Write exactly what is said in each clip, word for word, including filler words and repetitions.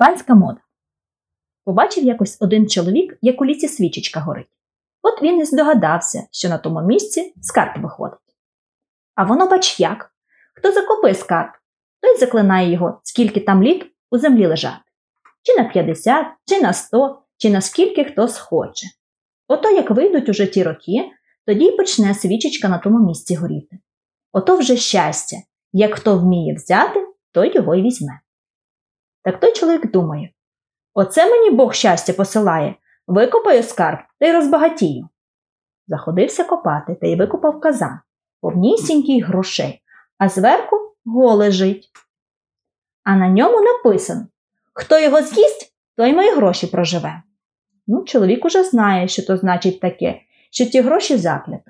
панська мода. Побачив якось один чоловік, як у лісі свічечка горить. От він і здогадався, що на тому місці скарб виходить. А воно бач як. Хто закопує скарб, той заклинає його, скільки там літ у землі лежати. Чи на п'ятдесят, чи на сто, чи на скільки хто схоче. Ото як вийдуть уже ті роки, тоді й почне свічечка на тому місці горіти. Ото вже щастя, як хто вміє взяти, той його й візьме. Так той чоловік думає: оце мені Бог щастя посилає, викопаю скарб та й розбагатію. Заходився копати та й викопав казан, повнісінький грошей, а зверху гол лежить. А на ньому написано: хто його з'їсть, той мої гроші проживе. Ну, чоловік уже знає, що то значить таке, що ті гроші заклято.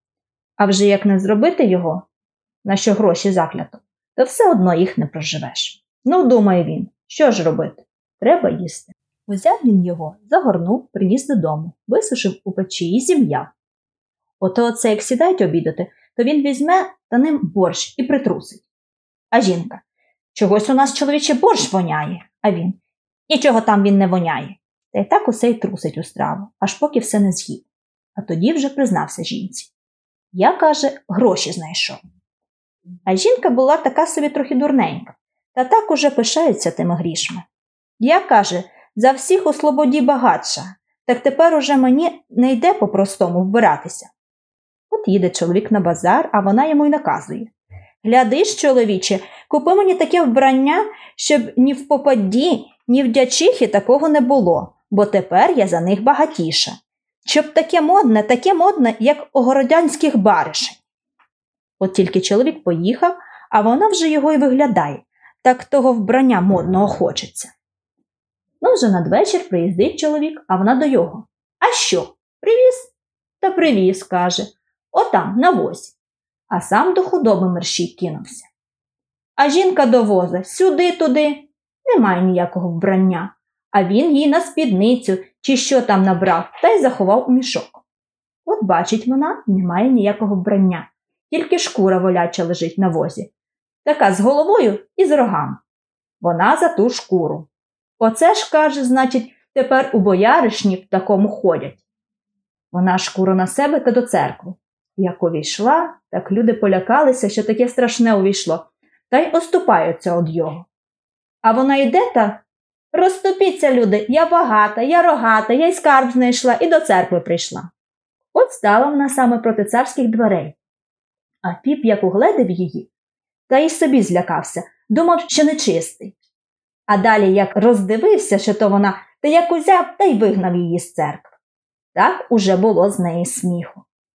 А вже як не зробити його, на що гроші заклято, то все одно їх не проживеш. Ну, думає він, що ж робити? Треба їсти. Узяв він його, загорнув, приніс додому, висушив у печі і зім'яв. Ото оце як сідають обідати, то він візьме та ним борщ і притрусить. А жінка: чогось у нас, чоловіче, борщ воняє. А він: нічого там він не воняє. Та й так усе й трусить у страву, аж поки все не з'їв. А тоді вже признався жінці: я, каже, гроші знайшов. А жінка була така собі трохи дурненька, та так уже пишається тими грішми. Я, каже, за всіх у слободі багатша, так тепер уже мені не йде по-простому вбиратися. От їде чоловік на базар, а вона йому й наказує: гляди ж, чоловіче, купи мені таке вбрання, щоб ні в попадді, ні в дячихи такого не було, бо тепер я за них багатіша. Щоб таке модне, таке модне, як у городянських баришень. От тільки чоловік поїхав, а вона вже його й виглядає, так того вбрання модного хочеться. Ну, вже надвечір приїздить чоловік, а вона до його: а що, привіз? Та привіз, каже, отам, на возі. А сам до худоби мерщій кинувся. А жінка до воза сюди-туди, немає ніякого вбрання, а він їй на спідницю чи що там набрав, та й заховав у мішок. От бачить вона, немає ніякого вбрання, тільки шкура воляча лежить на возі, така з головою і з рогами. Вона за ту шкуру. Оце ж, каже, значить, тепер у бояришні в такому ходять. Вона шкуру на себе та до церкви. Як увійшла, так люди полякалися, що таке страшне увійшло, та й оступаються од його. А вона йде та: розступіться, люди, я багата, я рогата, я й скарб знайшла і до церкви прийшла. От стала вона саме проти царських дверей. А піп, як угледив її, та й собі злякався, думав, що нечистий. А далі, як роздивився, що то вона, та як узяв, та й вигнав її з церкви. Так уже було з неї сміху.